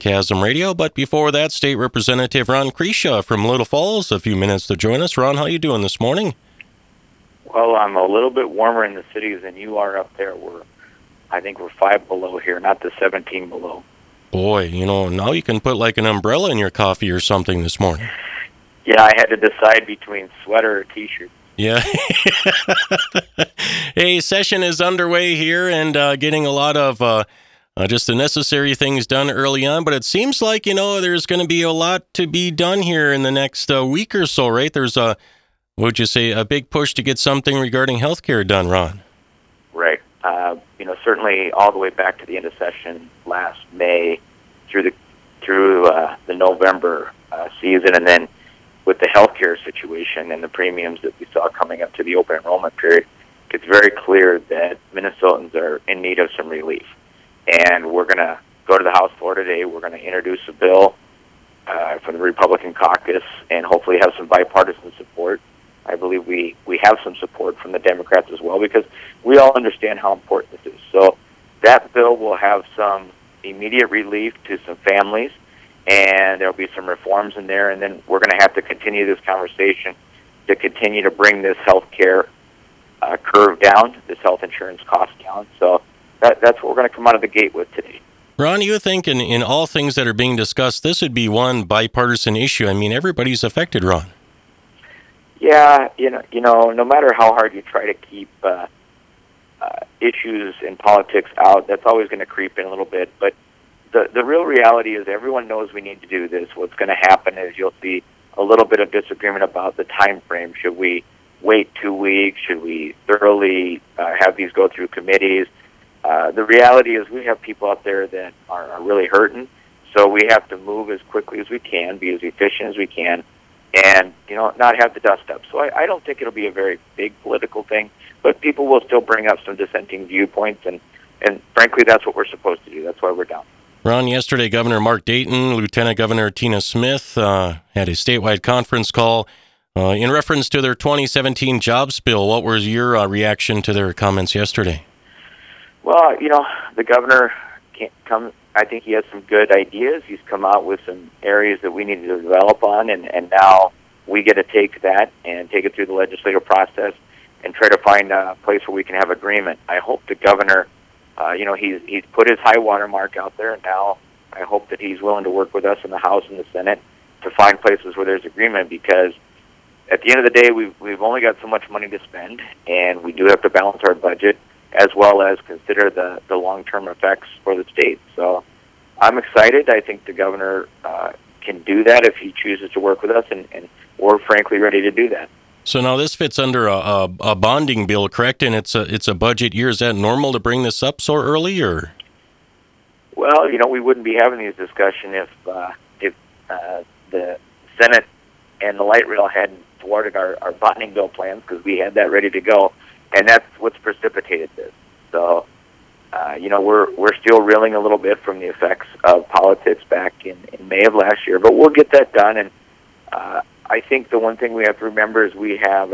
Chasm Radio. But before that, State Representative Ron Krisha from Little Falls, a few minutes to join us. Ron, how you doing this morning? Well, I'm a little bit warmer in the cities than you are up there. I think we're 5 below here, not the 17 below. Boy, now you can put like an umbrella in your coffee or something this morning. Yeah, I had to decide between sweater or T-shirt. Yeah. Hey, session is underway here and getting a lot of just the necessary things done early on. But it seems like, there's going to be a lot to be done here in the next week or so, right? There's would you say, a big push to get something regarding healthcare done, Ron? Right. Certainly all the way back to the end of session last May through the November season, and then with the healthcare situation and the premiums that we saw coming up to the open enrollment period, it's very clear that Minnesotans are in need of some relief. And we're going to go to the House floor today. We're going to introduce a bill from the Republican caucus and hopefully have some bipartisan support. I believe we have some support from the Democrats as well, because we all understand how important this is. So that bill will have some immediate relief to some families, and there'll be some reforms in there, and then we're going to have to continue this conversation to continue to bring this health care curve down, this health insurance cost down. So that's what we're going to come out of the gate with today. Ron, you think in all things that are being discussed, this would be one bipartisan issue? I mean, everybody's affected, Ron. Yeah, no matter how hard you try to keep issues in politics out, that's always going to creep in a little bit. But the real reality is everyone knows we need to do this. What's going to happen is you'll see a little bit of disagreement about the time frame. Should we wait 2 weeks? Should we thoroughly have these go through committees? The reality is we have people out there that are really hurting, so we have to move as quickly as we can, be as efficient as we can, and not have the dust up. So I don't think it'll be a very big political thing, but people will still bring up some dissenting viewpoints, and frankly, that's what we're supposed to do. That's why we're down. Ron, yesterday, Governor Mark Dayton, Lieutenant Governor Tina Smith had a statewide conference call in reference to their 2017 jobs bill. What was your reaction to their comments yesterday? Well, the governor I think he has some good ideas. He's come out with some areas that we need to develop on, and now we get to take that and take it through the legislative process and try to find a place where we can have agreement. I hope the governor, he's put his high water mark out there, and now I hope that he's willing to work with us in the House and the Senate to find places where there's agreement, because at the end of the day, we've only got so much money to spend, and we do have to balance our budget as well as consider the long-term effects for the state. So I'm excited. I think the governor can do that if he chooses to work with us, and we're frankly ready to do that. So now this fits under a bonding bill, correct? And it's a budget year. Is that normal to bring this up so early, or? Well, we wouldn't be having these discussions if the Senate and the light rail hadn't thwarted our bonding bill plans, because we had that ready to go. And that's what's precipitated this. So, we're still reeling a little bit from the effects of politics back in May of last year, but we'll get that done. And I think the one thing we have to remember is we have,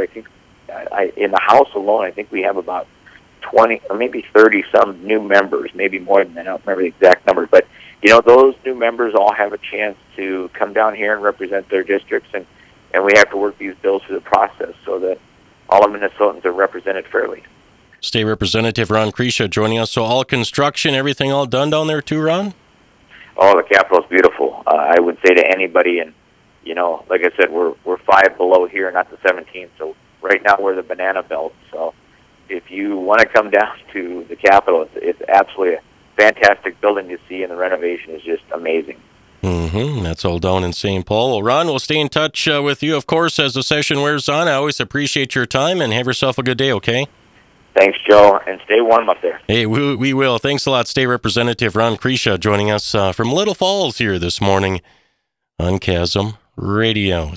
in the House alone, I think we have about 20 or maybe 30 some new members, maybe more than that. I don't remember the exact number, but those new members all have a chance to come down here and represent their districts, and we have to work these bills through the process so that all of Minnesotans are represented fairly. State Representative Ron Krisha joining us. So all construction, everything all done down there too, Ron? Oh, the Capitol's beautiful. I would say to anybody, and like I said, we're 5 below here, not the 17. So right now we're the banana belt. So if you want to come down to the Capitol, it's absolutely a fantastic building to see, and the renovation is just amazing. That's all down in St. Paul. Well, Ron, we'll stay in touch with you, of course, as the session wears on. I always appreciate your time, and have yourself a good day, okay? Thanks, Joe, and stay warm up there. Hey, we will. Thanks a lot, State Representative Ron Krisha joining us from Little Falls here this morning on Chasm Radio.